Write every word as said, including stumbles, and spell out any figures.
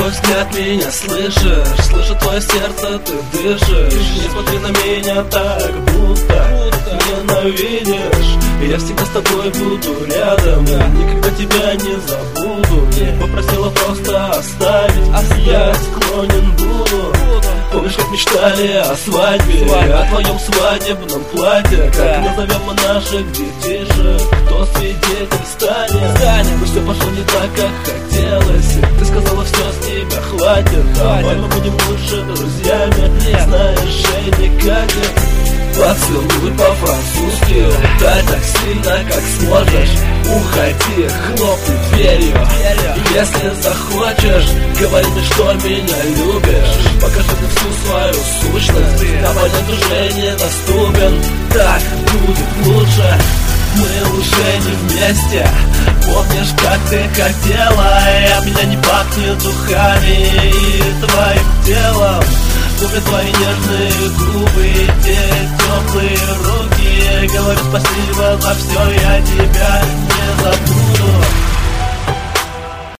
твой взгляд меня слышишь, слышу твое сердце, ты дышишь. Не смотри на меня так, будто ненавидишь. Я всегда с тобой буду рядом, никогда тебя не забуду. Попросила просто оставить, я склонен буду. Помнишь, как мечтали о свадьбе, о твоем свадебном платье? Как назовем мы наших детишек, кто свидетель станет? Но все пошло не так, как хотелось. Ты сказала, все с тебя хватит, давай мы будем лучше друзьями. Знаешь, Женя Катя, поцелуй по-французски, дай так сильно, как сможешь. Уходи, хлопни дверью. Если захочешь, говори мне, что меня любишь. Покажи мне всю свою сущность, а понять уже недоступен. Так будет лучше, мы уже не вместе. Помнишь, как ты хотела, и от меня не пахнет духами и твоим телом. Помню твои нежные губы и те теплые руки. Говорю спасибо за все, я тебя не забуду.